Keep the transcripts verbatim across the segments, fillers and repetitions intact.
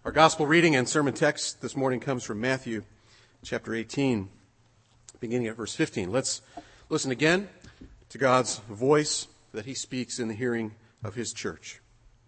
Our gospel reading and sermon text this morning comes from Matthew chapter eighteen, beginning at verse fifteen. Let's listen again to God's voice that he speaks in the hearing of his church.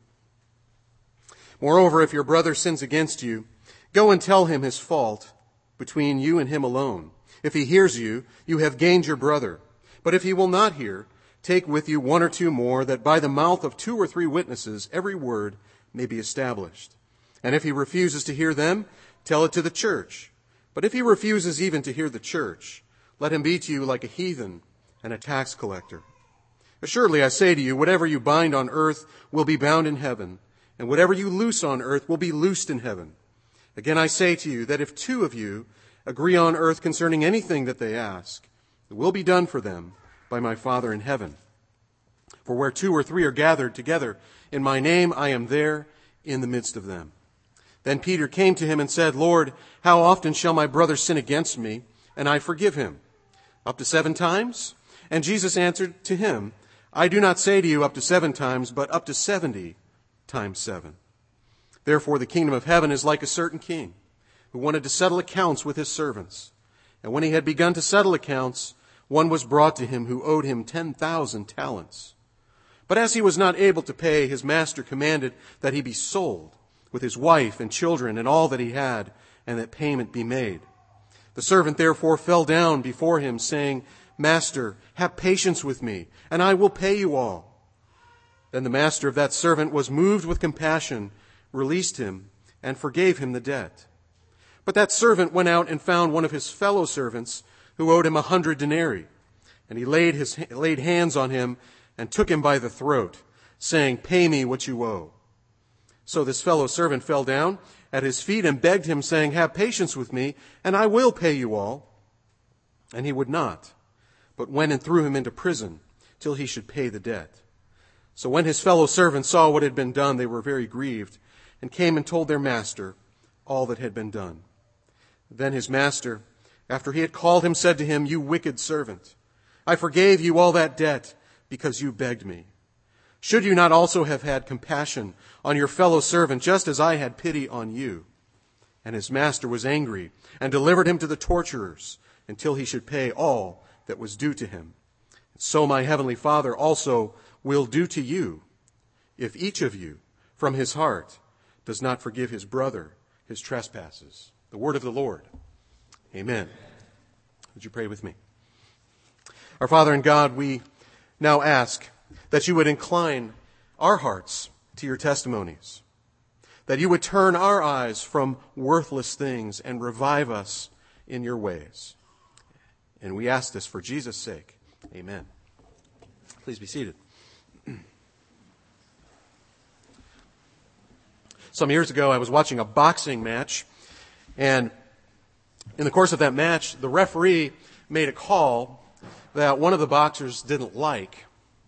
Moreover, if your brother sins against you, go and tell him his fault between you and him alone. If he hears you, you have gained your brother. But if he will not hear, take with you one or two more, that by the mouth of two or three witnesses every word may be established. And if he refuses to hear them, tell it to the church. But if he refuses even to hear the church, let him be to you like a heathen and a tax collector. Assuredly, I say to you, whatever you bind on earth will be bound in heaven, and whatever you loose on earth will be loosed in heaven. Again, I say to you that if two of you agree on earth concerning anything that they ask, it will be done for them by my Father in heaven. For where two or three are gathered together in my name, I am there in the midst of them. Then Peter came to him and said, Lord, how often shall my brother sin against me, and I forgive him? Up to seven times? And Jesus answered to him, I do not say to you up to seven times, but up to seventy times seven. Therefore the kingdom of heaven is like a certain king, who wanted to settle accounts with his servants. And when he had begun to settle accounts, one was brought to him who owed him ten thousand talents. But as he was not able to pay, his master commanded that he be sold, with his wife and children and all that he had, and that payment be made. The servant therefore fell down before him, saying, Master, have patience with me, and I will pay you all. Then the master of that servant was moved with compassion, released him, and forgave him the debt. But that servant went out and found one of his fellow servants who owed him a hundred denarii, and he laid his laid hands on him and took him by the throat, saying, Pay me what you owe. So this fellow servant fell down at his feet and begged him, saying, Have patience with me, and I will pay you all. And he would not, but went and threw him into prison till he should pay the debt. So when his fellow servants saw what had been done, they were very grieved, and came and told their master all that had been done. Then his master, after he had called him, said to him, You wicked servant, I forgave you all that debt because you begged me. Should you not also have had compassion on your fellow servant, just as I had pity on you? And his master was angry and delivered him to the torturers until he should pay all that was due to him. So my heavenly Father also will do to you, if each of you from his heart does not forgive his brother his trespasses. The word of the Lord. Amen. Would you pray with me? Our Father and God, we now ask that you would incline our hearts to your testimonies, that you would turn our eyes from worthless things and revive us in your ways. And we ask this for Jesus' sake. Amen. Please be seated. Some years ago, I was watching a boxing match, and in the course of that match, the referee made a call that one of the boxers didn't like.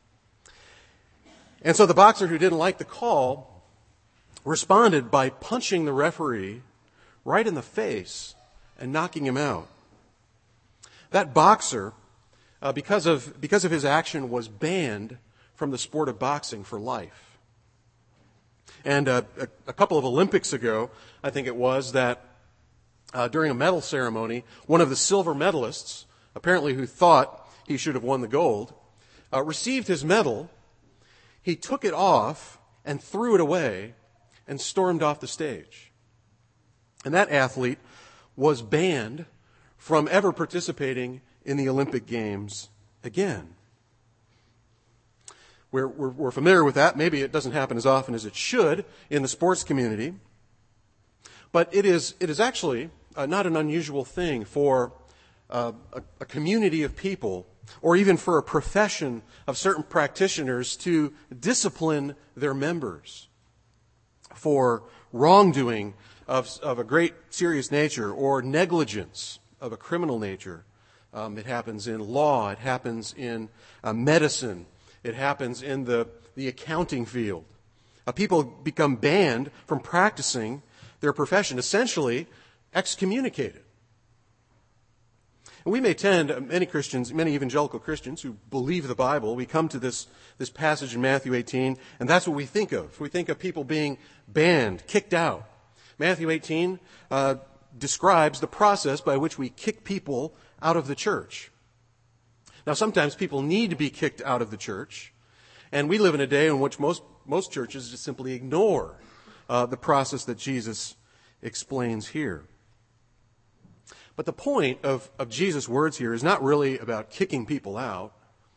And so the boxer who didn't like the call responded by punching the referee right in the face and knocking him out. That boxer, uh, because of because of his action, was banned from the sport of boxing for life. And uh, a, a couple of Olympics ago, I think it was, that uh, during a medal ceremony, one of the silver medalists, apparently who thought he should have won the gold, uh, received his medal. He took it off and threw it away and stormed off the stage. And that athlete was banned from ever participating in the Olympic Games again. We're, we're, we're familiar with that. Maybe it doesn't happen as often as it should in the sports community. But it is, it is actually uh, not an unusual thing for uh, a, a community of people, or even for a profession of certain practitioners, to discipline their members for wrongdoing of, of a great serious nature or negligence of a criminal nature. Um, it happens in law. It happens in uh, medicine. It happens in the, the accounting field. Uh, people become banned from practicing their profession, essentially excommunicated. And we may tend, many Christians, many evangelical Christians who believe the Bible, we come to this, this passage in Matthew eighteen, and that's what we think of. We think of people being banned, kicked out, Matthew eighteen uh, describes the process by which we kick people out of the church. Now, sometimes people need to be kicked out of the church, and we live in a day in which most, most churches just simply ignore uh, the process that Jesus explains here. But the point of, of Jesus' words here is not really about kicking people out.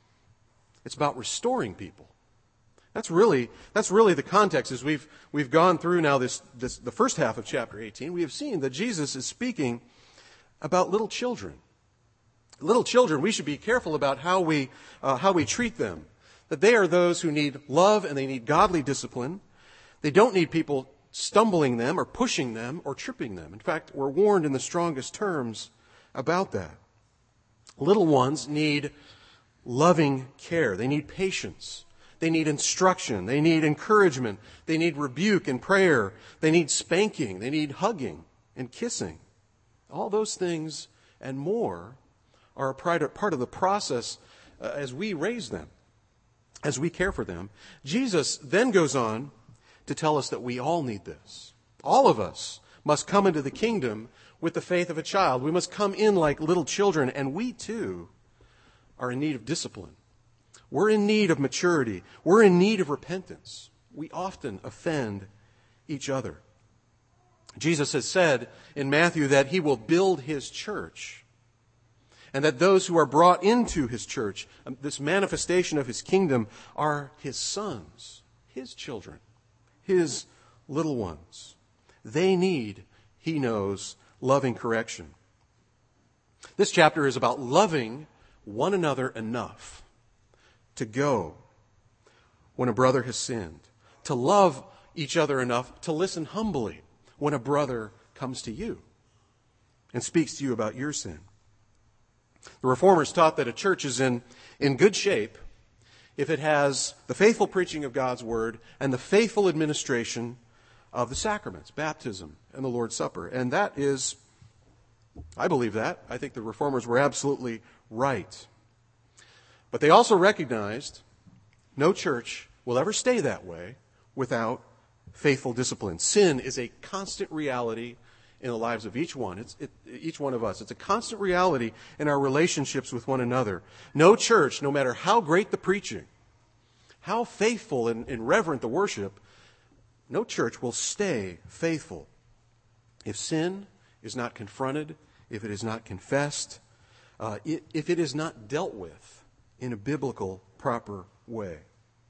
It's about restoring people. That's really, that's really the context. As we've, we've gone through now this, this, the first half of chapter eighteen, we have seen that Jesus is speaking about little children. Little children, we should be careful about how we, uh, how we treat them. That they are those who need love and they need godly discipline. They don't need people stumbling them or pushing them or tripping them. In fact, we're warned in the strongest terms about that. Little ones need loving care. They need patience. They need instruction. They need encouragement. They need rebuke and prayer. They need spanking. They need hugging and kissing. All those things and more are a part of the process uh, as we raise them, as we care for them. Jesus then goes on to tell us that we all need this. All of us must come into the kingdom with the faith of a child. We must come in like little children, and we too are in need of discipline. We're in need of maturity. We're in need of repentance. We often offend each other. Jesus has said in Matthew that he will build his church, and that those who are brought into his church, this manifestation of his kingdom, are his sons, his children, his little ones. They need, he knows, loving correction. This chapter is about loving one another enough to go when a brother has sinned, to love each other enough to listen humbly when a brother comes to you and speaks to you about your sin. The Reformers taught that a church is in, in good shape if it has the faithful preaching of God's Word and the faithful administration of the sacraments, baptism and the Lord's Supper. And that is, I believe that. I think the Reformers were absolutely right. But they also recognized no church will ever stay that way without faithful discipline. Sin is a constant reality in the lives of each one. It's it, each one of us. It's a constant reality in our relationships with one another. No church, no matter how great the preaching, how faithful and, and reverent the worship, no church will stay faithful if sin is not confronted, if it is not confessed, uh, if it is not dealt with in a biblical, proper way.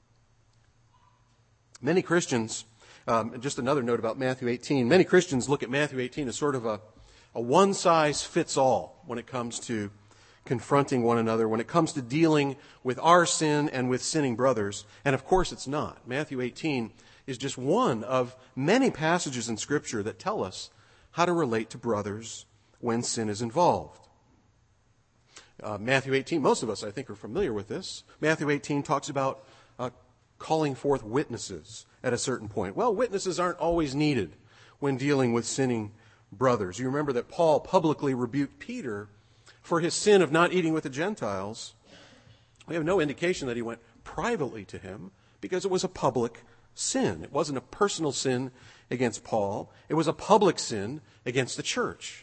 Many Christians, um, just another note about Matthew eighteen, many Christians look at Matthew eighteen as sort of a, a one-size-fits-all when it comes to confronting one another, when it comes to dealing with our sin and with sinning brothers. And of course it's not. Matthew eighteen is just one of many passages in Scripture that tell us how to relate to brothers when sin is involved. Uh, Matthew eighteen, most of us, I think, are familiar with this. Matthew eighteen talks about uh, calling forth witnesses at a certain point. Well, witnesses aren't always needed when dealing with sinning brothers. You remember that Paul publicly rebuked Peter for his sin of not eating with the Gentiles. We have no indication that he went privately to him because it was a public sin. It wasn't a personal sin against Paul. It was a public sin against the church.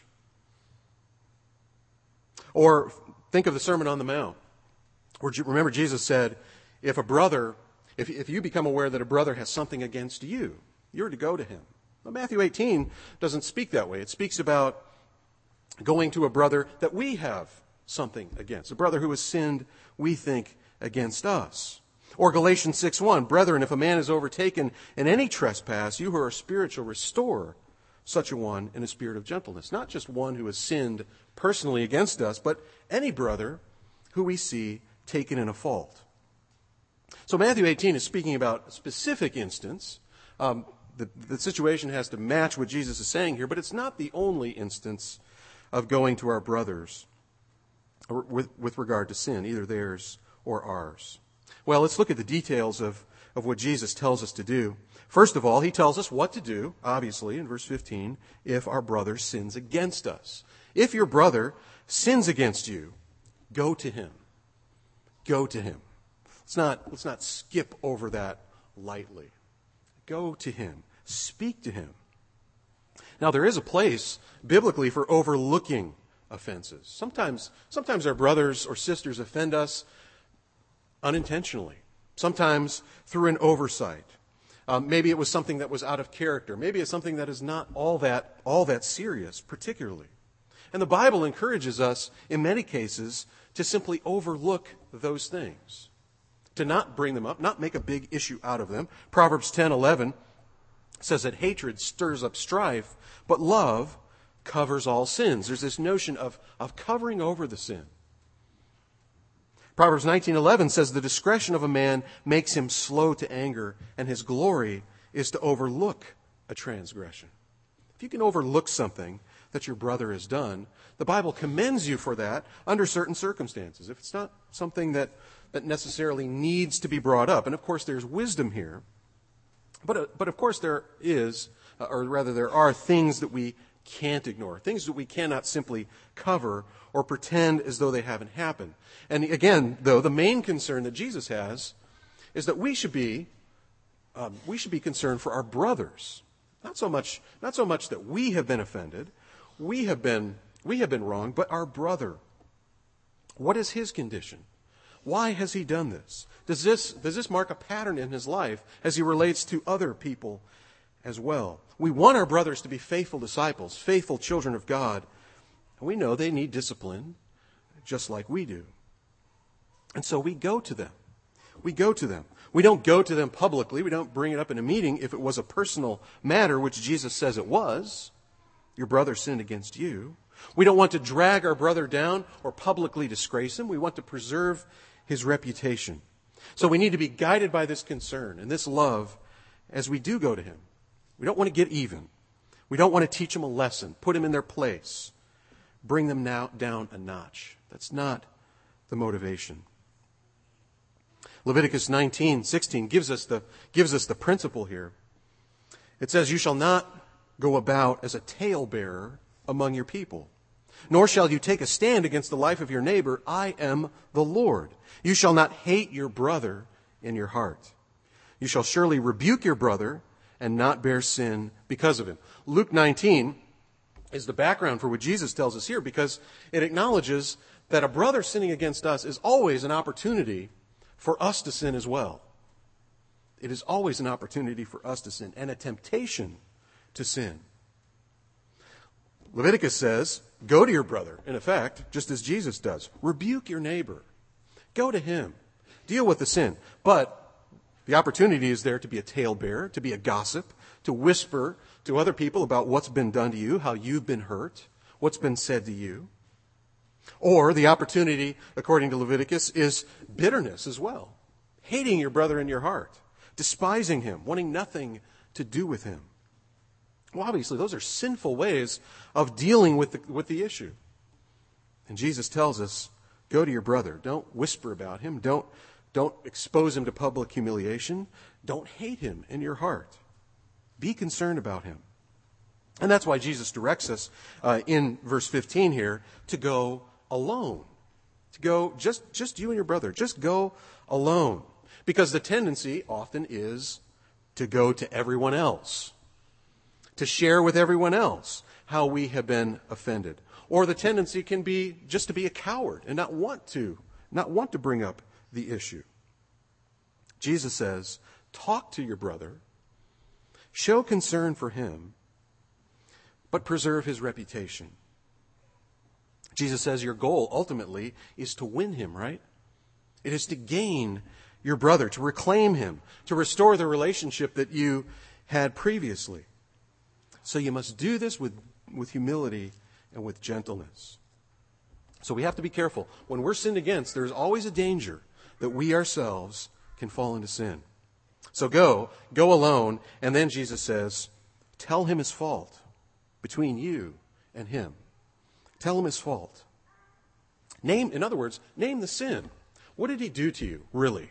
Or think of the Sermon on the Mount, where, remember, Jesus said, if a brother, if, if you become aware that a brother has something against you, you're to go to him. Well, Matthew eighteen doesn't speak that way. It speaks about going to a brother that we have something against, a brother who has sinned, we think, against us. Or Galatians six one, brethren, if a man is overtaken in any trespass, you who are spiritual, restore such a one in a spirit of gentleness. Not just one who has sinned personally against us, but any brother who we see taken in a fault. So Matthew eighteen is speaking about a specific instance. Um, the, the situation has to match what Jesus is saying here, but it's not the only instance of going to our brothers with, with regard to sin, either theirs or ours. Well, let's look at the details of, of what Jesus tells us to do. First of all, he tells us what to do, obviously, in verse fifteen, if our brother sins against us. If your brother sins against you, go to him. Go to him. Let's not, let's not skip over that lightly. Go to him. Speak to him. Now, there is a place biblically for overlooking offenses. Sometimes, sometimes our brothers or sisters offend us unintentionally. Sometimes through an oversight. Um, maybe it was something that was out of character. Maybe it's something that is not all that, all that serious, particularly. And the Bible encourages us, in many cases, to simply overlook those things. To not bring them up, not make a big issue out of them. Proverbs ten eleven says that hatred stirs up strife, but love covers all sins. There's this notion of, of covering over the sin. Proverbs nineteen eleven says the discretion of a man makes him slow to anger, and his glory is to overlook a transgression. If you can overlook something that your brother has done, the Bible commends you for that under certain circumstances. If it's not something that, that necessarily needs to be brought up. And of course there's wisdom here. But, uh, but of course there is, uh, or rather there are things that we can't ignore, things that we cannot simply cover or pretend as though they haven't happened. And again, though, the main concern that Jesus has is that we should be um, we should be concerned for our brothers. Not so much not so much that we have been offended, we have been we have been wrong, but our brother. What is his condition? Why has he done this? Does this does this mark a pattern in his life as he relates to other people as well? We want our brothers to be faithful disciples, faithful children of God. And we know they need discipline, just like we do. And so we go to them. We go to them. We don't go to them publicly. We don't bring it up in a meeting if it was a personal matter, which Jesus says it was. Your brother sinned against you. We don't want to drag our brother down or publicly disgrace him. We want to preserve his reputation. So we need to be guided by this concern and this love as we do go to him. We don't want to get even. We don't want to teach them a lesson, put them in their place, bring them now down a notch. That's not the motivation. Leviticus nineteen sixteen gives us the gives us the principle here. It says, "You shall not go about as a talebearer among your people, nor shall you take a stand against the life of your neighbor. I am the Lord. You shall not hate your brother in your heart. You shall surely rebuke your brother and not bear sin because of him." Luke nineteen is the background for what Jesus tells us here, because it acknowledges that a brother sinning against us is always an opportunity for us to sin as well. It is always an opportunity for us to sin and a temptation to sin. Leviticus says, go to your brother, in effect, just as Jesus does. Rebuke your neighbor. Go to him. Deal with the sin. But the opportunity is there to be a talebearer, to be a gossip, to whisper to other people about what's been done to you, how you've been hurt, what's been said to you. Or the opportunity, according to Leviticus, is bitterness as well. Hating your brother in your heart, despising him, wanting nothing to do with him. Well, obviously, those are sinful ways of dealing with the, with the issue. And Jesus tells us, go to your brother. Don't whisper about him. Don't Don't expose him to public humiliation. Don't hate him in your heart. Be concerned about him. And that's why Jesus directs us uh, in verse fifteen here to go alone. To go, just, just you and your brother. Just go alone. Because the tendency often is to go to everyone else. To share with everyone else how we have been offended. Or the tendency can be just to be a coward and not want to, not want to bring up the issue. Jesus says, talk to your brother, show concern for him, but preserve his reputation. Jesus says your goal ultimately is to win him, right? It is to gain your brother, to reclaim him, to restore the relationship that you had previously. So you must do this with, with humility and with gentleness. So we have to be careful. When we're sinned against, there's always a danger that we ourselves can fall into sin. So go, go alone, and then Jesus says, tell him his fault between you and him. Tell him his fault. Name, in other words, name the sin. What did he do to you, really?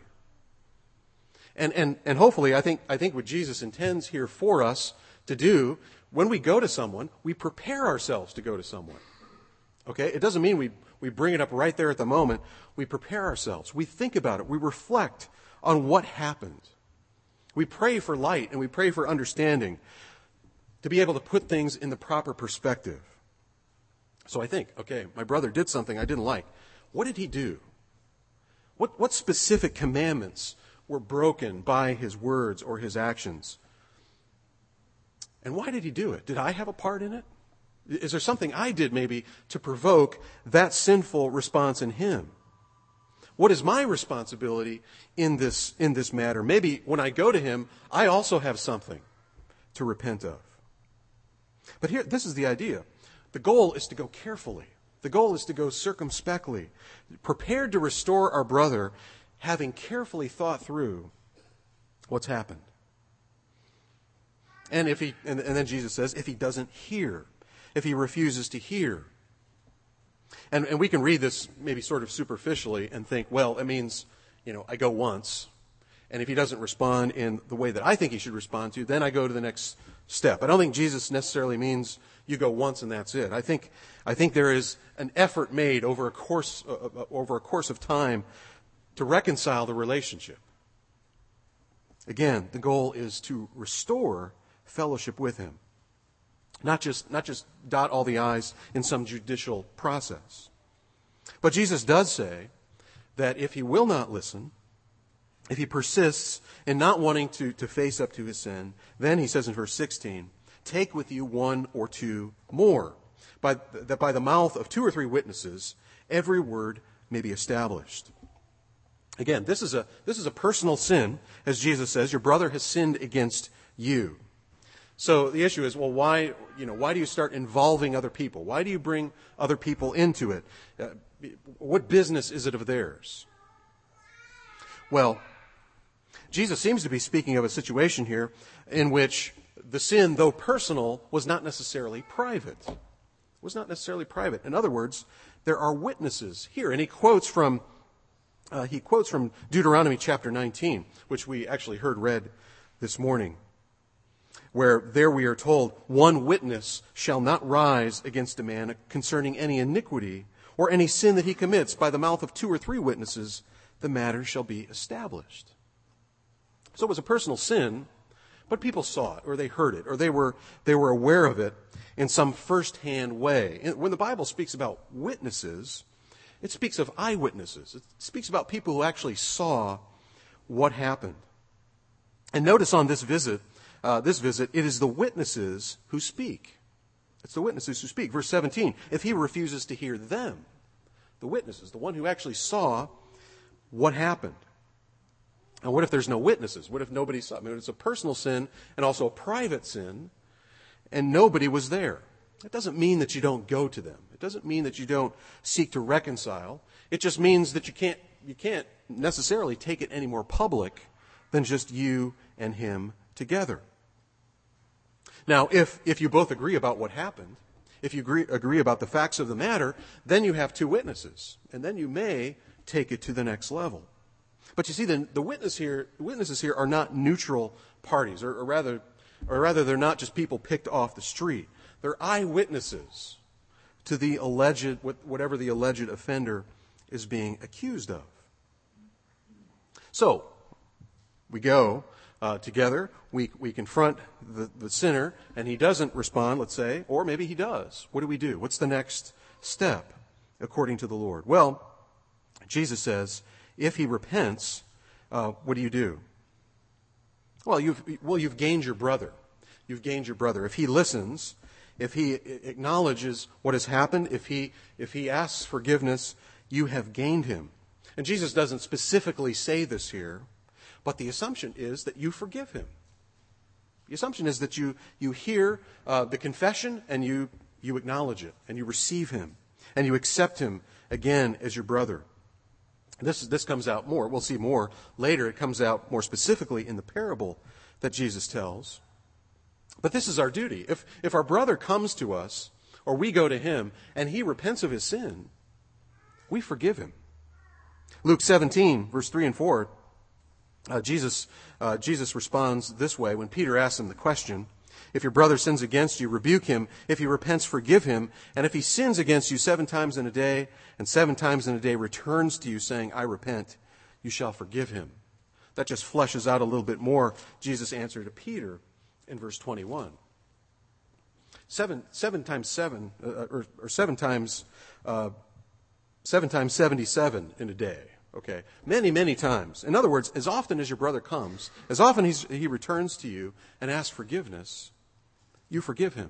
And and and hopefully, I think I think what Jesus intends here for us to do, when we go to someone, we prepare ourselves to go to someone. Okay? It doesn't mean we We bring it up right there at the moment. We prepare ourselves. We think about it. We reflect on what happened. We pray for light and we pray for understanding to be able to put things in the proper perspective. So I think, okay, my brother did something I didn't like. What did he do? What, what specific commandments were broken by his words or his actions? And why did he do it? Did I have a part in it? Is there something I did maybe to provoke that sinful response in him? What is my responsibility in this, in this matter? Maybe when I go to him, I also have something to repent of. But here, this is the idea. The goal is to go carefully. The goal is to go circumspectly, prepared to restore our brother, having carefully thought through what's happened. And if he, and, and then Jesus says, if he doesn't hear, if he refuses to hear. And, and we can read this maybe sort of superficially and think, well, it means, you know, I go once, and if he doesn't respond in the way that I think he should respond to, then I go to the next step. I don't think Jesus necessarily means you go once and that's it. I think, I think there is an effort made over a course, uh, over a course of time to reconcile the relationship. Again, the goal is to restore fellowship with him. Not just, not just dot all the I's in some judicial process. But Jesus does say that if he will not listen, if he persists in not wanting to, to face up to his sin, then he says in verse sixteen, take with you one or two more, by, that by the mouth of two or three witnesses, every word may be established. Again, this is a, this is a personal sin, as Jesus says, your brother has sinned against you. So the issue is, well, why, you know, why do you start involving other people? Why do you bring other people into it? Uh, what business is it of theirs? Well, Jesus seems to be speaking of a situation here in which the sin, though personal, was not necessarily private. Was not necessarily private. In other words, there are witnesses here, and he quotes from uh, he quotes from Deuteronomy chapter nineteen, which we actually heard read this morning, where there we are told, one witness shall not rise against a man concerning any iniquity or any sin that he commits. By the mouth of two or three witnesses, the matter shall be established. So it was a personal sin, but people saw it, or they heard it, or they were, they were aware of it in some first-hand way. When the Bible speaks about witnesses, it speaks of eyewitnesses. It speaks about people who actually saw what happened. And notice on this visit, Uh, this visit, it is the witnesses who speak. It's the witnesses who speak. Verse seventeen, if he refuses to hear them, the witnesses, the one who actually saw what happened. And what if there's no witnesses? What if nobody saw? I mean, it's a personal sin and also a private sin, and nobody was there. It doesn't mean that you don't go to them. It doesn't mean that you don't seek to reconcile. It just means that you can't, you can't necessarily take it any more public than just you and him together. Now, if, if you both agree about what happened, if you agree, agree about the facts of the matter, then you have two witnesses, and then you may take it to the next level. But you see, the, the witness here, the witnesses here are not neutral parties, or, or rather, or rather, they're not just people picked off the street. They're eyewitnesses to the alleged, whatever the alleged offender is being accused of. So, we go Uh, together, we we confront the, the sinner, and he doesn't respond, let's say, or maybe he does. What do we do? What's the next step according to the Lord? Well, Jesus says, if he repents, uh, what do you do? Well, you've well you've gained your brother. You've gained your brother. If he listens, if he acknowledges what has happened, if he if he asks forgiveness, you have gained him. And Jesus doesn't specifically say this here, but the assumption is that you forgive him. The assumption is that you, you hear uh, the confession and you, you acknowledge it and you receive him and you accept him again as your brother. This, this comes out more. We'll see more later. It comes out more specifically in the parable that Jesus tells. But this is our duty. If, if our brother comes to us or we go to him and he repents of his sin, we forgive him. Luke seventeen, verse three and four, Uh, Jesus, uh, Jesus responds this way when Peter asks him the question, if your brother sins against you, rebuke him. If he repents, forgive him. And if he sins against you seven times in a day, and seven times in a day returns to you saying, I repent, you shall forgive him. That just fleshes out a little bit more Jesus' answer to Peter in verse twenty-one. seven, seven times seven, uh, or, or seven times, uh, seven times seventy-seven in a day. Okay, many, many times. In other words, as often as your brother comes, as often he's, he returns to you and asks forgiveness, you forgive him.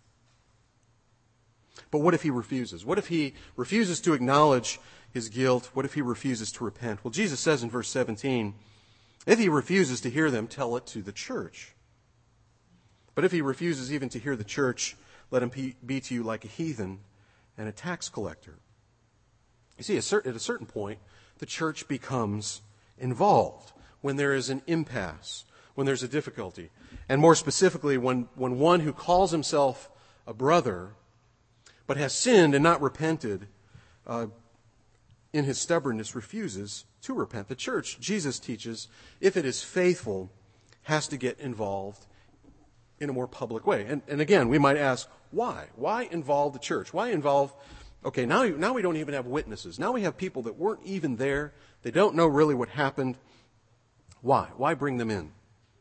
But what if he refuses? What if he refuses to acknowledge his guilt? What if he refuses to repent? Well, Jesus says in verse seventeen, if he refuses to hear them, tell it to the church. But if he refuses even to hear the church, let him be to you like a heathen and a tax collector. You see, at a certain point, the church becomes involved when there is an impasse, when there's a difficulty. And more specifically, when, when one who calls himself a brother but has sinned and not repented, uh, in his stubbornness refuses to repent. The church, Jesus teaches, if it is faithful, has to get involved in a more public way. And, and again, we might ask, why? Why involve the church? Why involve, okay, now, now we don't even have witnesses. Now we have people that weren't even there. They don't know really what happened. Why? Why bring them in?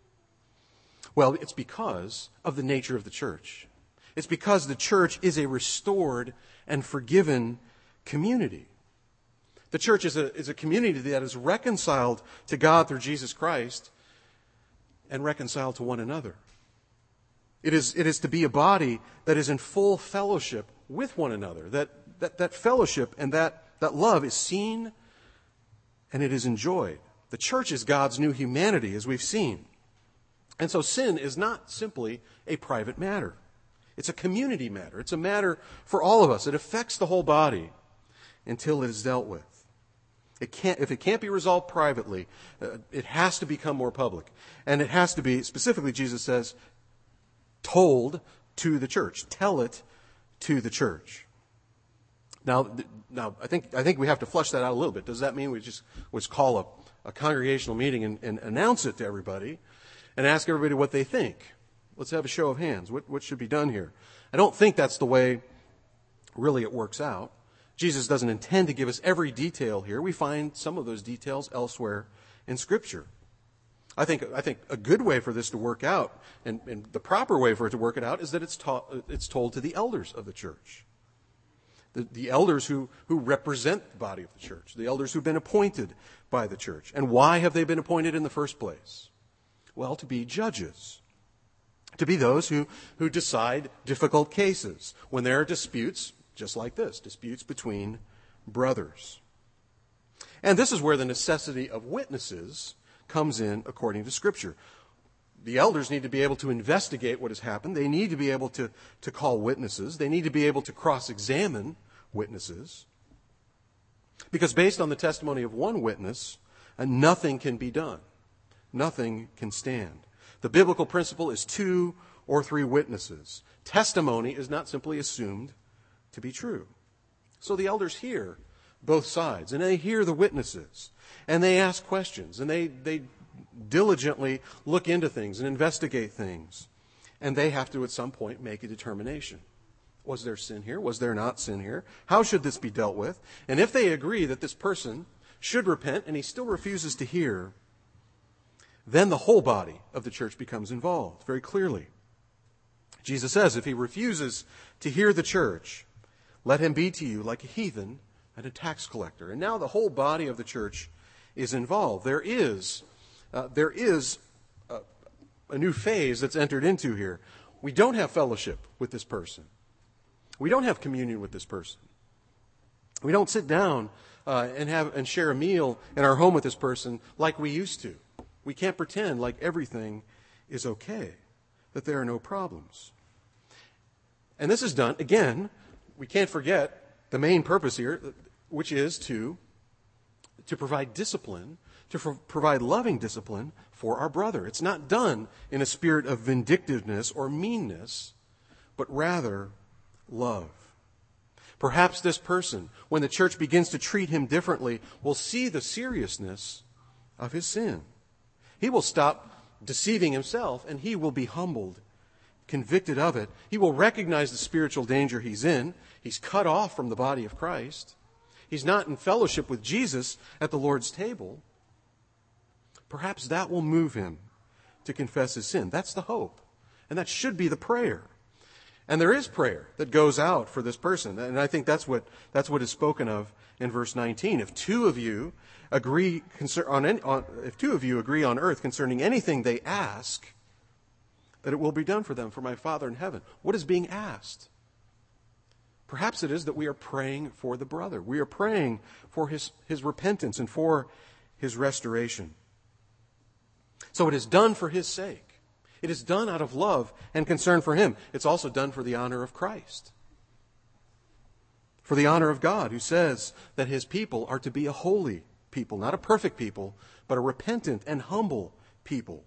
Well, it's because of the nature of the church. It's because the church is a restored and forgiven community. The church is a, is a community that is reconciled to God through Jesus Christ and reconciled to one another. It is, it is to be a body that is in full fellowship with one another. That, that, that fellowship and that, that love is seen and it is enjoyed. The church is God's new humanity, as we've seen. And so sin is not simply a private matter. It's a community matter. It's a matter for all of us. It affects the whole body until it is dealt with. It can't, if it can't be resolved privately, uh, it has to become more public. And it has to be, specifically, Jesus says, told to the church. Tell it to the church. Now, now I think I think we have to flesh that out a little bit. Does that mean we just, we just call a, a congregational meeting and, and announce it to everybody and ask everybody what they think? Let's have a show of hands. What, what should be done here? I don't think that's the way really it works out. Jesus doesn't intend to give us every detail here. We find some of those details elsewhere in Scripture. I think I think a good way for this to work out, and, and the proper way for it to work it out, is that it's taught, it's told to the elders of the church. The, the elders who, who represent the body of the church. The elders who've been appointed by the church. And why have they been appointed in the first place? Well, to be judges. To be those who, who decide difficult cases when there are disputes, just like this, disputes between brothers. And this is where the necessity of witnesses comes in according to Scripture. The elders need to be able to investigate what has happened. They need to be able to, to call witnesses. They need to be able to cross-examine witnesses. Because based on the testimony of one witness, uh, nothing can be done. Nothing can stand. The biblical principle is two or three witnesses. Testimony is not simply assumed to be true. So the elders hear both sides, and they hear the witnesses, and they ask questions, and they, they diligently look into things and investigate things, and they have to at some point make a determination. Was there sin here? Was there not sin here? How should this be dealt with? And if they agree that this person should repent and he still refuses to hear, then the whole body of the church becomes involved very clearly. Jesus says, if he refuses to hear the church, let him be to you like a heathen and a tax collector. And now the whole body of the church is involved. There is, uh, there is a, a new phase that's entered into here. We don't have fellowship with this person. We don't have communion with this person. We don't sit down uh, and have and share a meal in our home with this person like we used to. We can't pretend like everything is okay, that there are no problems. And this is done, again, we can't forget the main purpose here, which is to, to provide discipline, to pro- provide loving discipline for our brother. It's not done in a spirit of vindictiveness or meanness, but rather love. Perhaps this person, when the church begins to treat him differently, will see the seriousness of his sin. He will stop deceiving himself, and he will be humbled, convicted of it. He will recognize the spiritual danger he's in. He's cut off from the body of Christ. He's not in fellowship with Jesus at the Lord's table. Perhaps that will move him to confess his sin. That's the hope. And that should be the prayer. And there is prayer that goes out for this person. And I think that's what that's what is spoken of in verse nineteen. If two of you agree on, any, on if two of you agree on earth concerning anything they ask, that it will be done for them for my Father in heaven. What is being asked? Perhaps it is that we are praying for the brother. We are praying for his, his repentance and for his restoration. So it is done for his sake. It is done out of love and concern for him. It's also done for the honor of Christ. For the honor of God, who says that his people are to be a holy people, not a perfect people, but a repentant and humble people.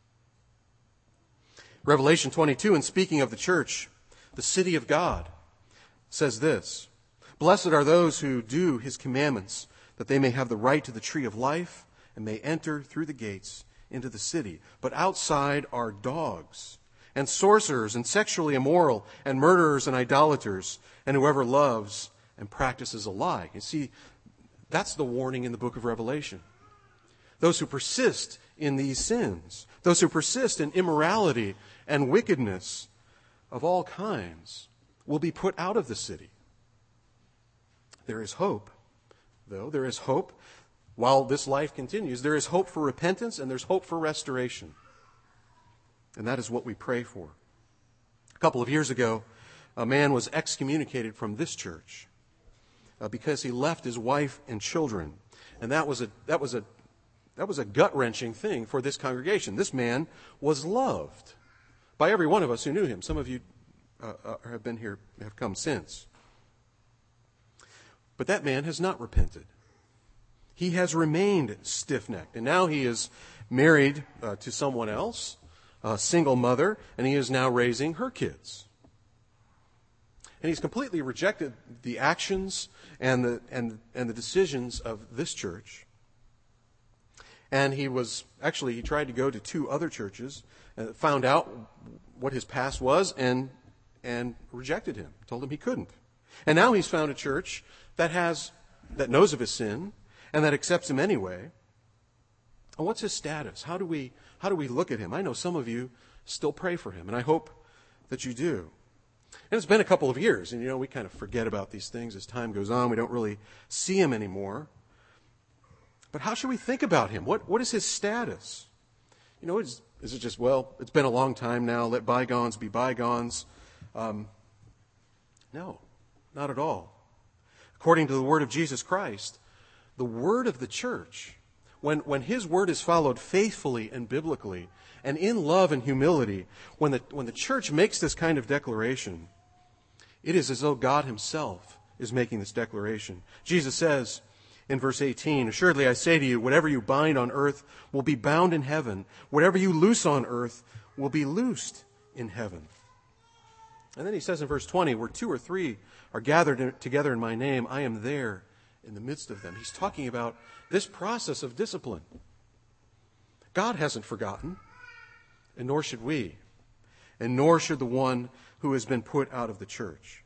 Revelation twenty-two, in speaking of the church, the city of God, says this: Blessed are those who do his commandments, that they may have the right to the tree of life and may enter through the gates into the city. But outside are dogs and sorcerers and sexually immoral and murderers and idolaters and whoever loves and practices a lie. You see, that's the warning in the book of Revelation. Those who persist in these sins, those who persist in immorality and wickedness of all kinds, will be put out of the city. There is hope, though. There is hope. While this life continues, there is hope for repentance and there's hope for restoration. And that is what we pray for. A couple of years ago, a man was excommunicated from this church uh, because he left his wife and children. And that was a that was a that was a gut-wrenching thing for this congregation. This man was loved by every one of us who knew him. Some of you uh, uh, have been here, have come since. But that man has not repented. He has remained stiff-necked. And now he is married uh, to someone else, a single mother, and he is now raising her kids. And he's completely rejected the actions and the and and the decisions of this church. And he was, actually, he tried to go to two other churches, and found out what his past was, and and rejected him, told him he couldn't. And now he's found a church that has that knows of his sin, and that accepts him anyway. And what's his status? How do we how do we look at him? I know some of you still pray for him, and I hope that you do. And it's been a couple of years, and you know, we kind of forget about these things as time goes on. We don't really see him anymore. But how should we think about him? What what is his status? You know, is, is it just, well, it's been a long time now, let bygones be bygones? Um, no, not at all. According to the word of Jesus Christ, the word of the church, when, when his word is followed faithfully and biblically and in love and humility, when the, when the church makes this kind of declaration, it is as though God himself is making this declaration. Jesus says in verse eighteen, Assuredly I say to you, whatever you bind on earth will be bound in heaven. Whatever you loose on earth will be loosed in heaven. And then he says in verse twenty, where two or three are gathered together in my name, I am there in the midst of them. He's talking about this process of discipline. God hasn't forgotten, and nor should we, and nor should the one who has been put out of the church.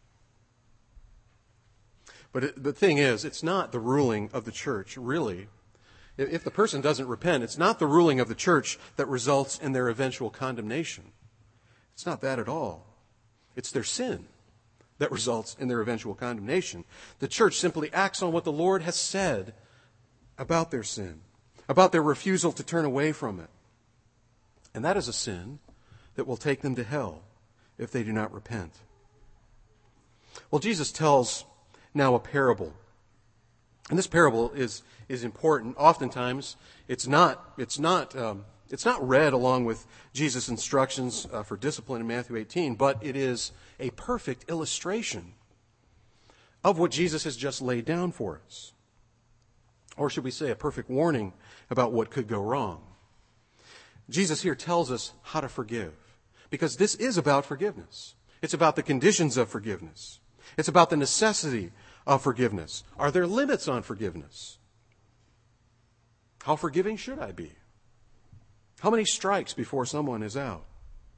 But it, the thing is, it's not the ruling of the church, really. If the person doesn't repent, it's not the ruling of the church that results in their eventual condemnation. It's not that at all. It's their sin that results in their eventual condemnation. The church simply acts on what the Lord has said about their sin, about their refusal to turn away from it. And that is a sin that will take them to hell if they do not repent. Well, Jesus tells now a parable. And this parable is is important. Oftentimes, it's not it's not um, it's not read along with Jesus' instructions uh, for discipline in Matthew eighteen, but it is a perfect illustration of what Jesus has just laid down for us. Or should we say a perfect warning about what could go wrong. Jesus here tells us how to forgive, because this is about forgiveness. It's about the conditions of forgiveness. It's about the necessity of forgiveness. Are there limits on forgiveness? How forgiving should I be? How many strikes before someone is out?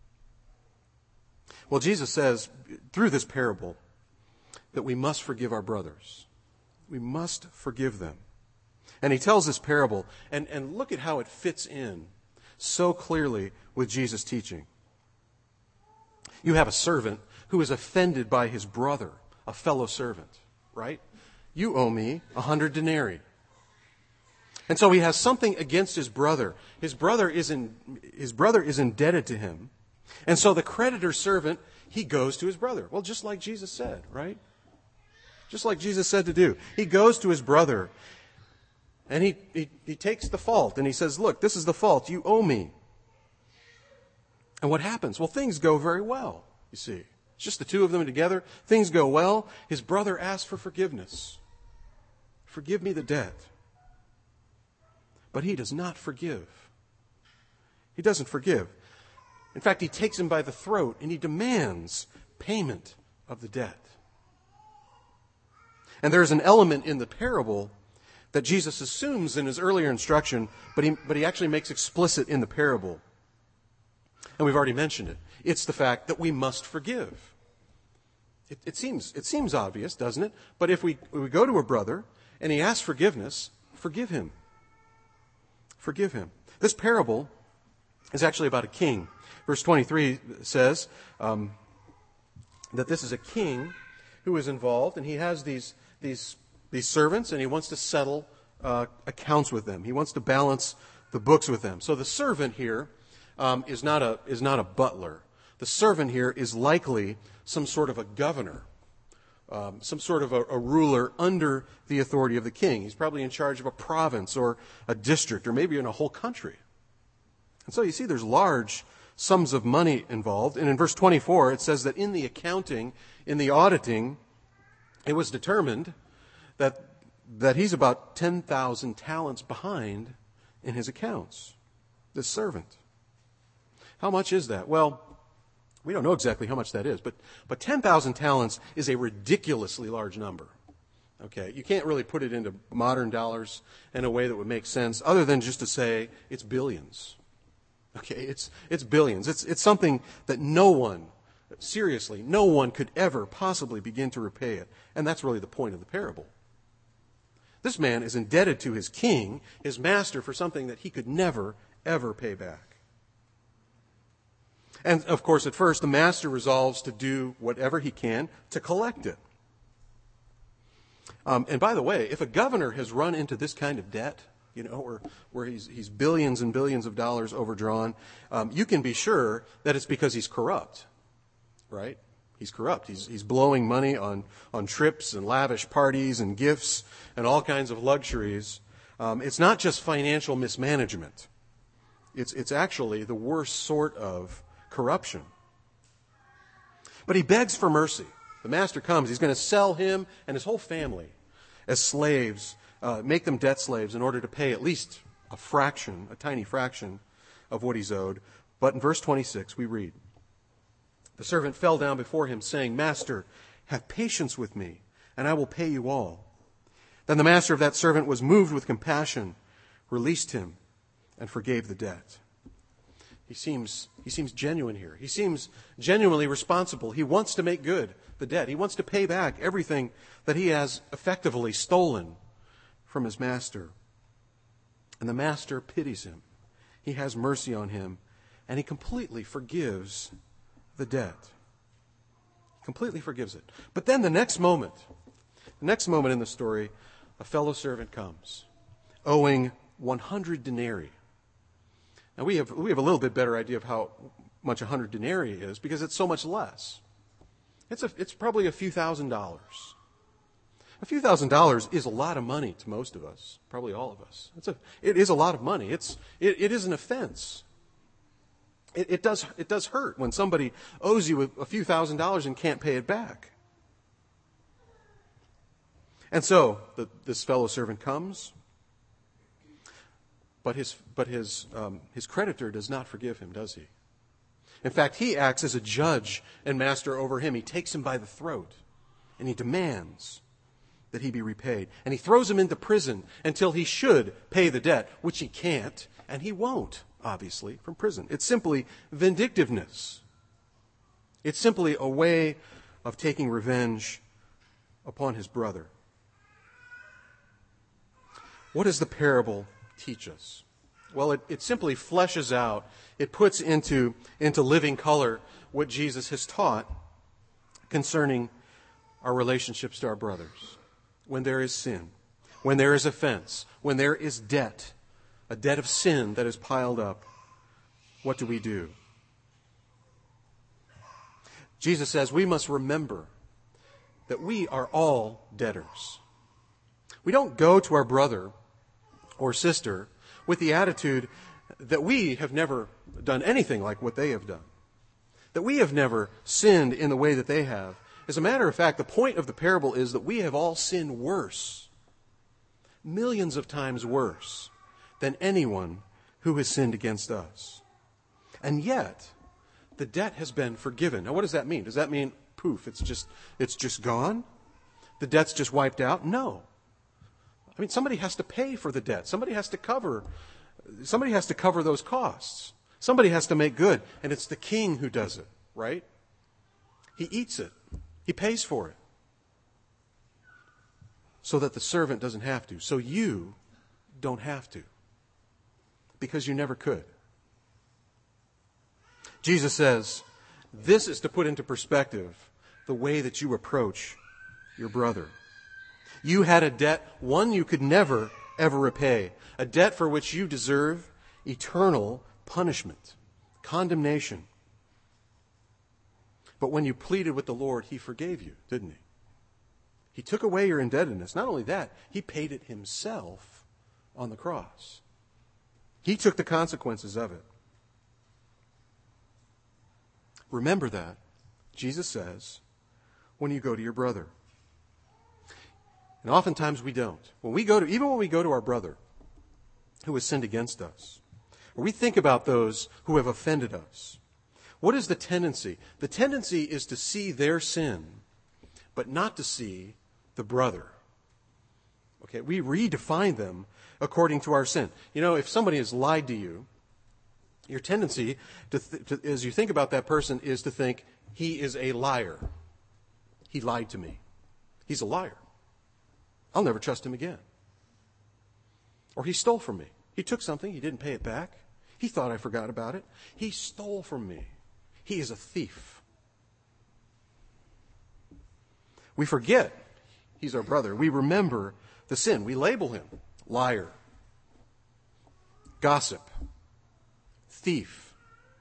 Well, Jesus says through this parable that we must forgive our brothers. We must forgive them. And he tells this parable, and, and look at how it fits in so clearly with Jesus' teaching. You have a servant who is offended by his brother, a fellow servant, right? You owe me a hundred denarii. And so he has something against his brother. His brother is in, his brother is indebted to him. And so the creditor servant, he goes to his brother. Well, just like Jesus said, right? Just like Jesus said to do. He goes to his brother and he, he, he takes the fault and he says, look, this is the fault. You owe me. And what happens? Well, things go very well, you see. It's just the two of them together. Things go well. His brother asks for forgiveness. Forgive me the debt. But he does not forgive. He doesn't forgive. In fact, he takes him by the throat and he demands payment of the debt. And there's an element in the parable that Jesus assumes in his earlier instruction, but he, but he actually makes explicit in the parable. And we've already mentioned it. It's the fact that we must forgive. It, it seems, it seems obvious, doesn't it? But if we, if we go to a brother and he asks forgiveness, forgive him. Forgive him. This parable is actually about a king. Verse twenty-three says um, that this is a king who is involved, and he has these these these servants, and he wants to settle uh, accounts with them. He wants to balance the books with them. So the servant here um, is not a is not a butler. The servant here is likely some sort of a governor, um, some sort of a, a ruler under the authority of the king. He's probably in charge of a province or a district or maybe in a whole country. And so you see there's large sums of money involved. And in verse twenty-four, it says that in the accounting, in the auditing, it was determined that that he's about ten thousand talents behind in his accounts, this servant. How much is that? Well, we don't know exactly how much that is, but, but ten thousand talents is a ridiculously large number. Okay, you can't really put it into modern dollars in a way that would make sense other than just to say it's billions. Okay, it's it's billions. It's it's something that no one, seriously, no one could ever possibly begin to repay it. And that's really the point of the parable. This man is indebted to his king, his master, for something that he could never, ever pay back. And, of course, at first, the master resolves to do whatever he can to collect it. Um, and by the way, if a governor has run into this kind of debt, you know, where, where he's, he's billions and billions of dollars overdrawn, um, you can be sure that it's because he's corrupt, right? He's corrupt. He's, he's blowing money on, on trips and lavish parties and gifts and all kinds of luxuries. Um, it's not just financial mismanagement. It's, it's actually the worst sort of corruption. But he begs for mercy. The master comes. He's going to sell him and his whole family as slaves, uh, make them debt slaves in order to pay at least a fraction, a tiny fraction of what he's owed. But in verse twenty-six, we read, the servant fell down before him, saying, Master, have patience with me, and I will pay you all. Then the master of that servant was moved with compassion, released him, and forgave the debt. He seems, he seems genuine here. He seems genuinely responsible. He wants to make good the debt. He wants to pay back everything that he has effectively stolen from his master. And the master pities him. He has mercy on him, and he completely forgives the debt. Completely forgives it. But then the next moment, the next moment in the story, a fellow servant comes, owing one hundred denarii. Now we have we have a little bit better idea of how much one hundred denarii is because it's so much less. It's a, it's probably a few thousand dollars. A few thousand dollars is a lot of money to most of us, probably all of us. It's a it is a lot of money. It's it, it is an offense. It, it does it does hurt when somebody owes you a, a few thousand dollars and can't pay it back. And so the, this fellow servant comes, but his but his um, his creditor does not forgive him, does he? In fact, he acts as a judge and master over him. He takes him by the throat, and he demands that he be repaid. And he throws him into prison until he should pay the debt, which he can't, and he won't, obviously, from prison. It's simply vindictiveness. It's simply a way of taking revenge upon his brother. What does the parable teach us? Well, it, it simply fleshes out, it puts into, into living color what Jesus has taught concerning our relationships to our brothers. When there is sin, when there is offense, when there is debt, a debt of sin that is piled up, what do we do? Jesus says we must remember that we are all debtors. We don't go to our brother or sister with the attitude that we have never done anything like what they have done, that we have never sinned in the way that they have. As a matter of fact, the point of the parable is that we have all sinned worse, millions of times worse than anyone who has sinned against us. And yet, the debt has been forgiven. Now, what does that mean? Does that mean, poof, it's just it's just gone? The debt's just wiped out? No. I mean, somebody has to pay for the debt. Somebody has to cover, somebody has to cover those costs. Somebody has to make good. And it's the king who does it, right? He eats it. He pays for it. So that the servant doesn't have to. So you don't have to. Because you never could. Jesus says, this is to put into perspective the way that you approach your brother. You had a debt, one you could never, ever repay. A debt for which you deserve eternal punishment, condemnation. But when you pleaded with the Lord, He forgave you, didn't He? He took away your indebtedness. Not only that, He paid it Himself on the cross. He took the consequences of it. Remember that, Jesus says, when you go to your brother. And oftentimes we don't. When we go to, even when we go to our brother who has sinned against us, or we think about those who have offended us, what is the tendency? The tendency is to see their sin, but not to see the brother. Okay, we redefine them according to our sin. You know, if somebody has lied to you, your tendency, to th- to, as you think about that person, is to think, he is a liar. He lied to me. He's a liar. I'll never trust him again. Or he stole from me. He took something, he didn't pay it back. He thought I forgot about it. He stole from me. He is a thief. We forget he's our brother. We remember the sin. We label him liar, gossip, thief.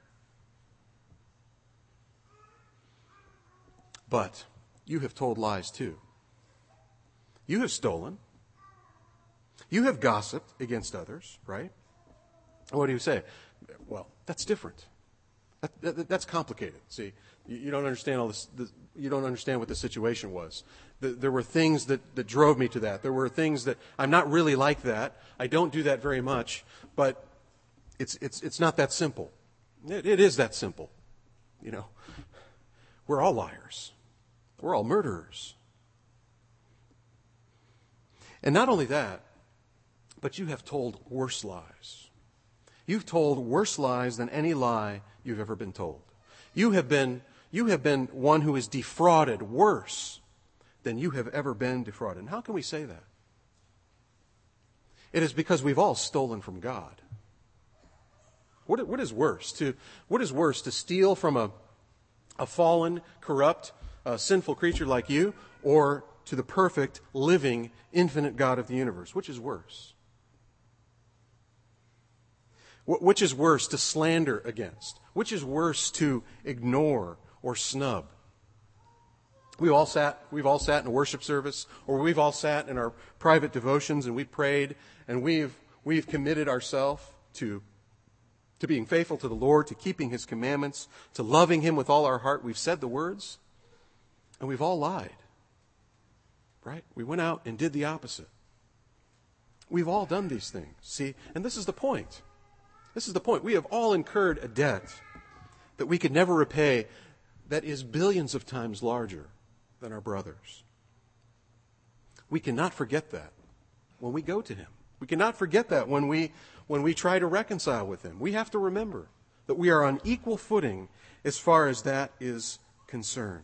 But you have told lies too. You have stolen. You have gossiped against others, right? What do you say? Well, that's different. That, that, that's complicated. See, you, you don't understand all this, this. You don't understand what the situation was. The, there were things that, that drove me to that. There were things that I'm not really like that. I don't do that very much. But it's it's it's not that simple. It, it is that simple. You know, we're all liars. We're all murderers. And not only that, but you have told worse lies. You've told worse lies than any lie you've ever been told. You have been, you have been one who is defrauded worse than you have ever been defrauded. And how can we say that? It is because we've all stolen from God. What, what is worse? To, what is worse, to steal from a, a fallen, corrupt, uh, sinful creature like you, or to the perfect, living, infinite God of the universe? Which is worse? Which is worse to slander against? Which is worse to ignore or snub? We all sat, we've all sat in a worship service, or we've all sat in our private devotions and we've prayed and we've we've committed ourselves to, to being faithful to the Lord, to keeping His commandments, to loving Him with all our heart. We've said the words and we've all lied. Right? We went out and did the opposite. We've all done these things. See, and this is the point. This is the point. We have all incurred a debt that we could never repay that is billions of times larger than our brothers. We cannot forget that when we go to Him. We cannot forget that when we when we try to reconcile with Him. We have to remember that we are on equal footing as far as that is concerned.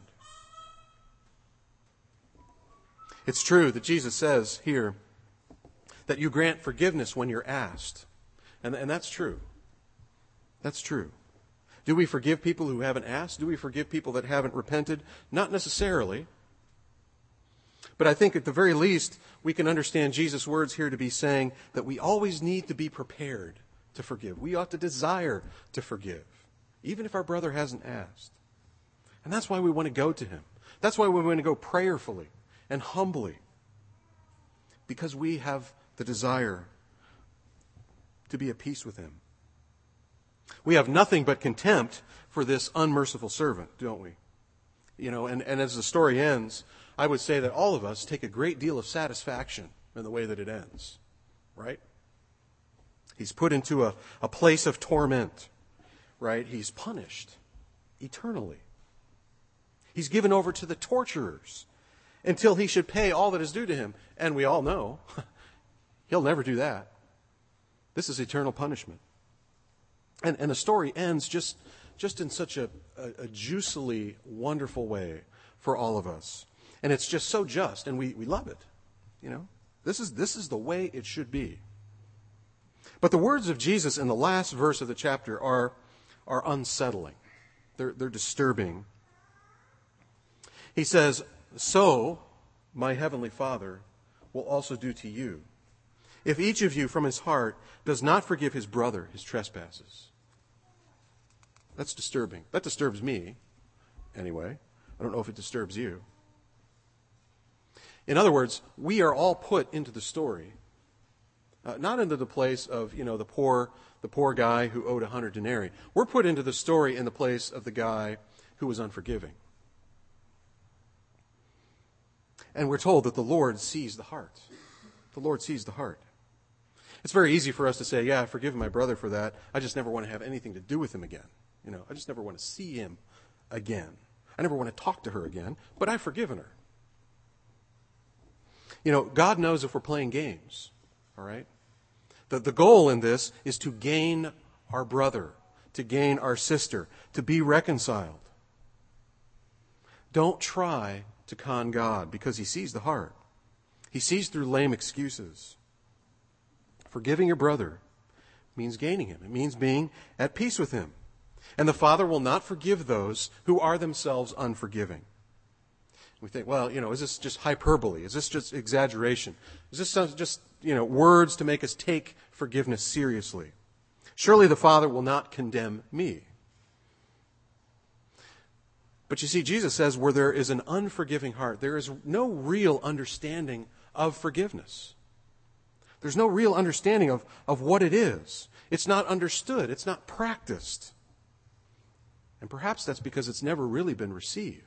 It's true that Jesus says here that you grant forgiveness when you're asked. And, and that's true. That's true. Do we forgive people who haven't asked? Do we forgive people that haven't repented? Not necessarily. But I think at the very least, we can understand Jesus' words here to be saying that we always need to be prepared to forgive. We ought to desire to forgive, even if our brother hasn't asked. And that's why we want to go to him. That's why we want to go prayerfully and humbly, because we have the desire to be at peace with him. We have nothing but contempt for this unmerciful servant, don't we? You know, and, and as the story ends, I would say that all of us take a great deal of satisfaction in the way that it ends, right? He's put into a, a place of torment, right? He's punished eternally. He's given over to the torturers until he should pay all that is due to him. And we all know he'll never do that. This is eternal punishment. And, and the story ends just, just in such a, a, a juicily wonderful way for all of us. And it's just so just, and we, we love it. You know, this is, this is the way it should be. But the words of Jesus in the last verse of the chapter are, are unsettling. They're, they're disturbing. He says, "So my heavenly Father will also do to you, if each of you from his heart does not forgive his brother his trespasses." That's disturbing. That disturbs me, anyway. I don't know if it disturbs you. In other words, we are all put into the story, uh, not into the place of, you know, the poor, the poor guy who owed a hundred denarii. We're put into the story in the place of the guy who was unforgiving. And we're told that the Lord sees the heart. The Lord sees the heart. It's very easy for us to say, yeah, I've forgiven my brother for that. I just never want to have anything to do with him again. You know, I just never want to see him again. I never want to talk to her again, but I've forgiven her. You know, God knows if we're playing games, all right? The, the goal in this is to gain our brother, to gain our sister, to be reconciled. Don't try to con God, because he sees the heart. He sees through lame excuses. Forgiving your brother means gaining him. It means being at peace with him. And the Father will not forgive those who are themselves unforgiving. We think, well, you know, is this just hyperbole? Is this just exaggeration? Is this just, you know, words to make us take forgiveness seriously? Surely the Father will not condemn me. But you see, Jesus says where there is an unforgiving heart, there is no real understanding of forgiveness. There's no real understanding of, of what it is. It's not understood. It's not practiced. And perhaps that's because it's never really been received.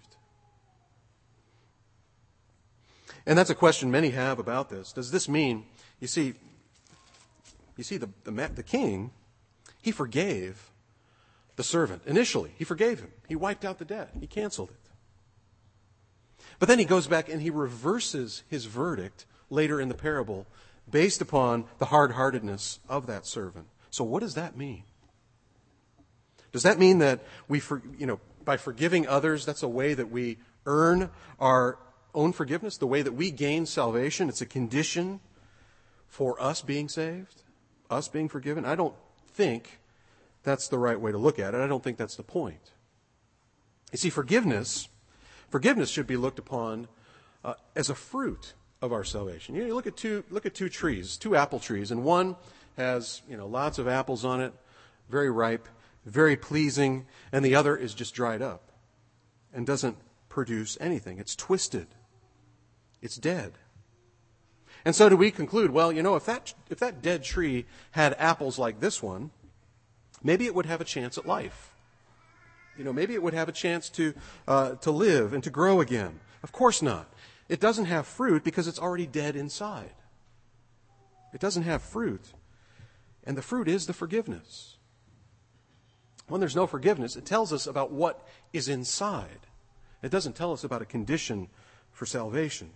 And that's a question many have about this. Does this mean, you see, you see the, the, the king, he forgave the servant. Initially, he forgave him. He wiped out the debt. He canceled it. But then he goes back and he reverses his verdict later in the parable based upon the hard-heartedness of that servant. So what does that mean? Does that mean that we, for, you know, by forgiving others, that's a way that we earn our own forgiveness, the way that we gain salvation? It's a condition for us being saved, us being forgiven? I don't think that's the right way to look at it. I don't think that's the point. You see, forgiveness, forgiveness should be looked upon uh, as a fruit of our salvation. You know, you look at two, look at two trees, two apple trees, and one has, you know, lots of apples on it, very ripe, very pleasing, and the other is just dried up and doesn't produce anything. It's twisted. It's dead. And so do we conclude, well, you know, if that if that dead tree had apples like this one, maybe it would have a chance at life. You know, maybe it would have a chance to uh, to live and to grow again. Of course not. It doesn't have fruit because it's already dead inside. It doesn't have fruit. And the fruit is the forgiveness. When there's no forgiveness, it tells us about what is inside. It doesn't tell us about a condition for salvation.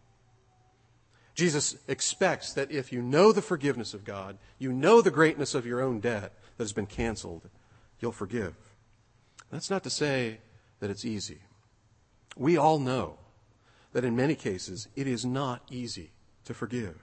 Jesus expects that if you know the forgiveness of God, you know the greatness of your own debt that has been canceled, you'll forgive. That's not to say that it's easy. We all know that in many cases it is not easy to forgive.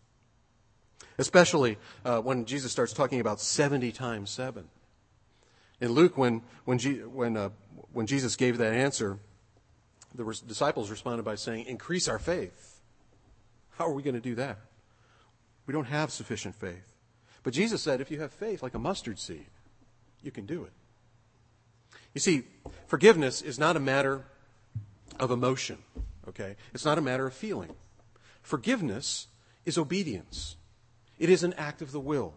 Especially uh, when Jesus starts talking about seventy times seven. In Luke, when when, G, when, uh, when Jesus gave that answer, the res- disciples responded by saying, increase our faith. How are we going to do that? We don't have sufficient faith. But Jesus said, if you have faith like a mustard seed, you can do it. You see, forgiveness is not a matter of emotion, okay? It's not a matter of feeling. Forgiveness is obedience. It is an act of the will.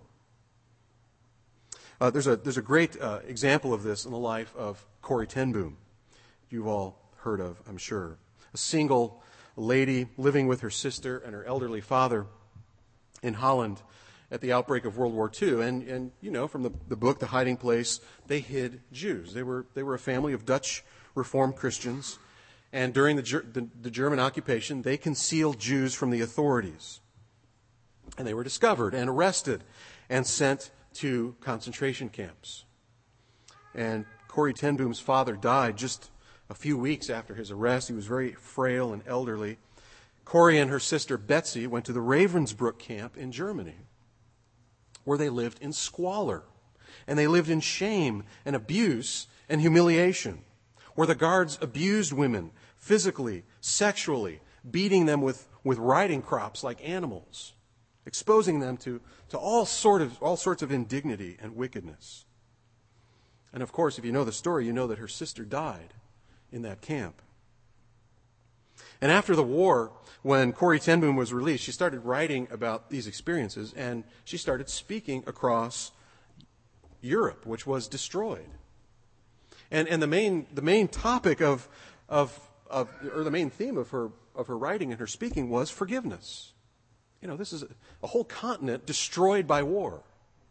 Uh, there's a there's a great uh, example of this in the life of Corrie ten Boom. You've all heard of, I'm sure. A single lady living with her sister and her elderly father in Holland at the outbreak of World War Two. And, and you know, from the, the book, The Hiding Place, they hid Jews. They were they were a family of Dutch Reformed Christians. And during the, the, the German occupation, they concealed Jews from the authorities. And they were discovered and arrested and sent to concentration camps. And Corrie ten Boom's father died just a few weeks after his arrest. He was very frail and elderly. Corrie and her sister Betsy went to the Ravensbrück camp in Germany, where they lived in squalor. And they lived in shame and abuse and humiliation, where the guards abused women physically, sexually, beating them with, with riding crops like animals, exposing them to, to all sort of all sorts of indignity and wickedness. And of course, if you know the story, you know that her sister died in that camp. And after the war, when Corrie ten Boom was released, she started writing about these experiences, and she started speaking across Europe, which was destroyed. And and the main the main topic of of of or the main theme of her of her writing and her speaking was forgiveness. You know, this is a, a whole continent destroyed by war.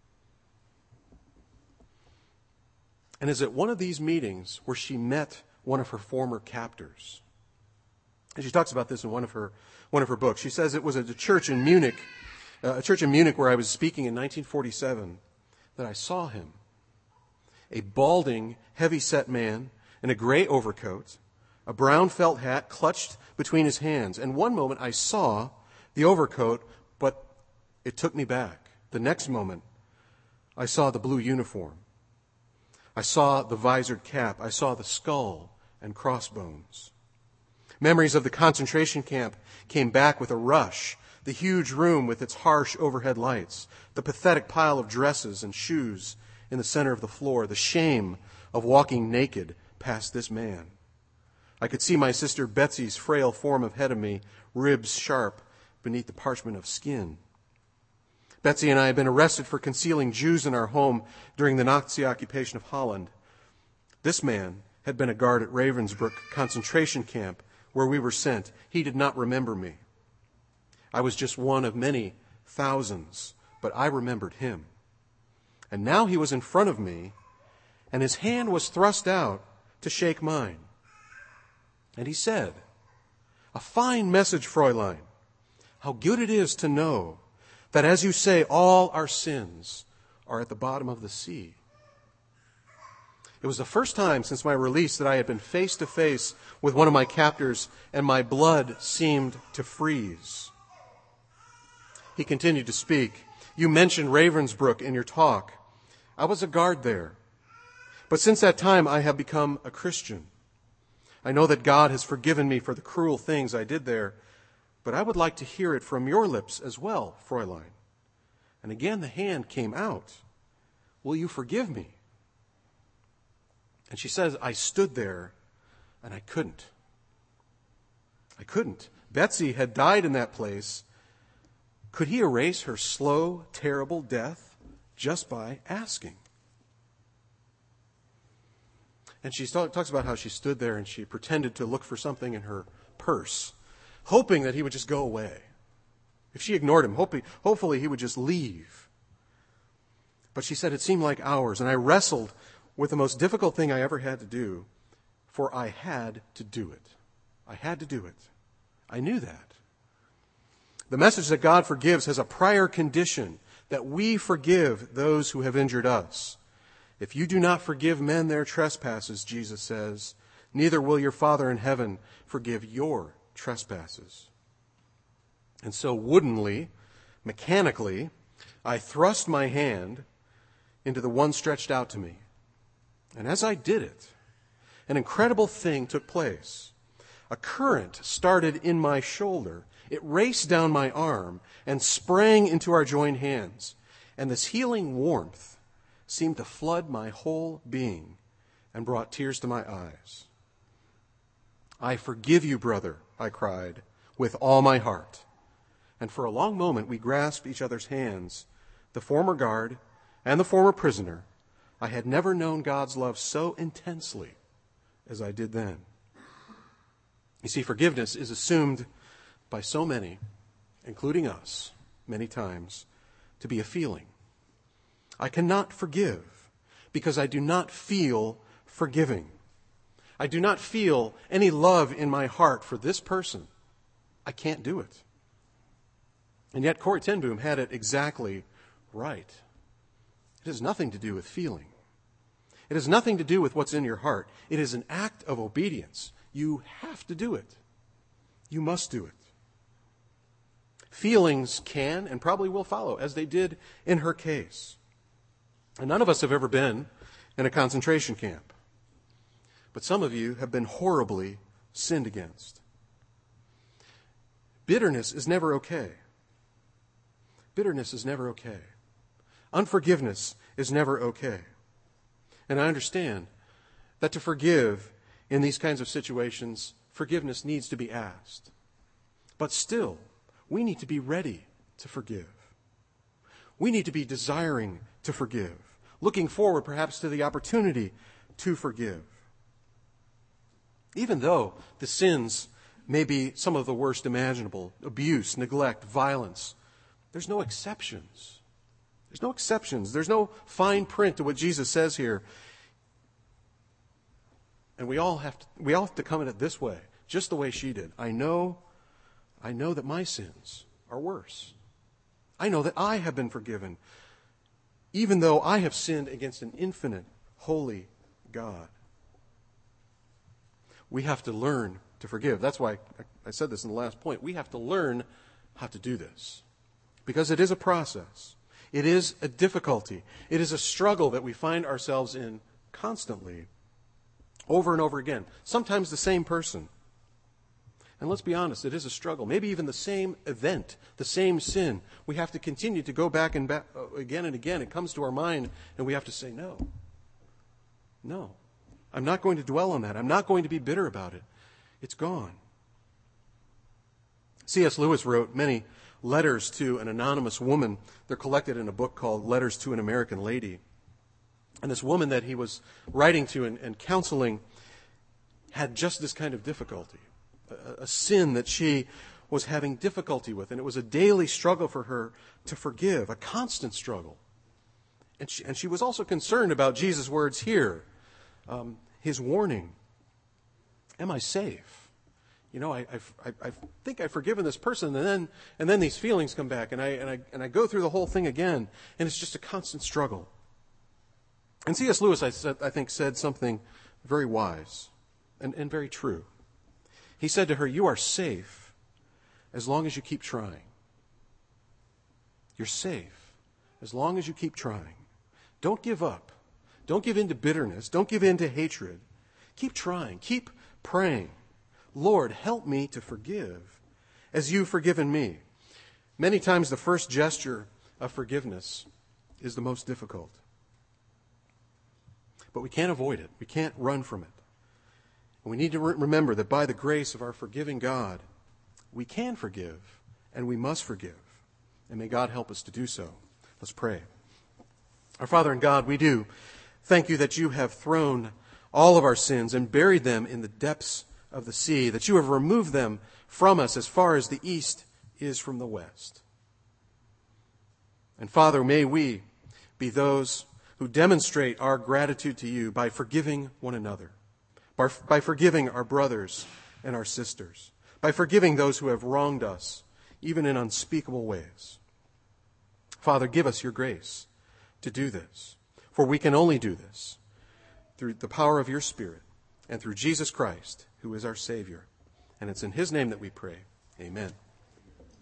And is at one of these meetings where she met one of her former captors. And she talks about this in one of her one of her books. She says it was at a church in Munich, uh, a church in Munich where I was speaking in nineteen forty-seven, that I saw him. A balding, heavy-set man in a gray overcoat, a brown felt hat clutched between his hands. And one moment I saw the overcoat, but it took me back. The next moment, I saw the blue uniform. I saw the visored cap. I saw the skull and crossbones. Memories of the concentration camp came back with a rush. The huge room with its harsh overhead lights, the pathetic pile of dresses and shoes in the center of the floor, the shame of walking naked past this man. I could see my sister Betsy's frail form ahead of me, ribs sharp beneath the parchment of skin. Betsy and I had been arrested for concealing Jews in our home during the Nazi occupation of Holland. This man had been a guard at Ravensbrück concentration camp where we were sent. He did not remember me. I was just one of many thousands, but I remembered him. And now he was in front of me, and his hand was thrust out to shake mine. And he said, "A fine message, Fräulein. How good it is to know that, as you say, all our sins are at the bottom of the sea." It was the first time since my release that I had been face to face with one of my captors, and my blood seemed to freeze. He continued to speak. "You mentioned Ravensbrück in your talk. I was a guard there. But since that time, I have become a Christian. I know that God has forgiven me for the cruel things I did there, but I would like to hear it from your lips as well, Fräulein." And again the hand came out. "Will you forgive me?" And she says, I stood there and I couldn't. I couldn't. Betsy had died in that place. Could he erase her slow, terrible death just by asking? And she talks about how she stood there and she pretended to look for something in her purse, hoping that he would just go away. If she ignored him, hoping, hopefully he would just leave. But she said it seemed like hours, and I wrestled with the most difficult thing I ever had to do, for I had to do it. I had to do it. I knew that. The message that God forgives has a prior condition, that we forgive those who have injured us. If you do not forgive men their trespasses, Jesus says, neither will your Father in heaven forgive your trespasses. And so woodenly, mechanically, I thrust my hand into the one stretched out to me. And as I did it, an incredible thing took place. A current started in my shoulder. It raced down my arm and sprang into our joined hands. And this healing warmth seemed to flood my whole being and brought tears to my eyes. "I forgive you, brother," I cried, "with all my heart." And for a long moment we grasped each other's hands, the former guard and the former prisoner. I had never known God's love so intensely as I did then. You see, forgiveness is assumed by so many, including us, many times, to be a feeling. I cannot forgive because I do not feel forgiving. I do not feel any love in my heart for this person. I can't do it. And yet Corrie ten Boom had it exactly right. It has nothing to do with feeling. It has nothing to do with what's in your heart. It is an act of obedience. You have to do it. You must do it. Feelings can and probably will follow, as they did in her case. And none of us have ever been in a concentration camp. But some of you have been horribly sinned against. Bitterness is never okay. Bitterness is never okay. Unforgiveness is never okay. And I understand that to forgive in these kinds of situations, forgiveness needs to be asked. But still, we need to be ready to forgive. We need to be desiring to forgive, looking forward perhaps to the opportunity to forgive. Even though the sins may be some of the worst imaginable, abuse, neglect, violence, there's no exceptions. There's no exceptions. There's no fine print to what Jesus says here. And we all have to, we all have to come at it this way, just the way she did. I know, I know that my sins are worse. I know that I have been forgiven, even though I have sinned against an infinite, holy God. We have to learn to forgive. That's why I said this in the last point. We have to learn how to do this, because it is a process. It is a difficulty. It is a struggle that we find ourselves in constantly, over and over again. Sometimes the same person. And let's be honest, it is a struggle. Maybe even the same event, the same sin. We have to continue to go back and back uh, again and again. It comes to our mind and we have to say, no. No. I'm not going to dwell on that. I'm not going to be bitter about it. It's gone. C S Lewis wrote many letters to an anonymous woman. They're collected in a book called Letters to an American Lady. And this woman that he was writing to and, and counseling had just this kind of difficulty, a, a sin that she was having difficulty with. And it was a daily struggle for her to forgive, a constant struggle. And she, and she was also concerned about Jesus' words here, um, his warning. Am I safe? You know, I, I, I think I've forgiven this person, and then and then these feelings come back, and I and I and I go through the whole thing again, and it's just a constant struggle. And C S Lewis, I, said, I think, said something very wise and, and very true. He said to her, "You are safe as long as you keep trying. You're safe as long as you keep trying. Don't give up. Don't give in to bitterness. Don't give in to hatred. Keep trying. Keep praying. Lord, help me to forgive as you've forgiven me." Many times the first gesture of forgiveness is the most difficult. But we can't avoid it. We can't run from it. And we need to re- remember that by the grace of our forgiving God, we can forgive and we must forgive. And may God help us to do so. Let's pray. Our Father and God, we do thank you that you have thrown all of our sins and buried them in the depths of the sea, that you have removed them from us as far as the east is from the west. And Father, may we be those who demonstrate our gratitude to you by forgiving one another, by, by forgiving our brothers and our sisters, by forgiving those who have wronged us, even in unspeakable ways. Father, give us your grace to do this, for we can only do this through the power of your Spirit and through Jesus Christ, who is our Savior. And it's in his name that we pray. Amen.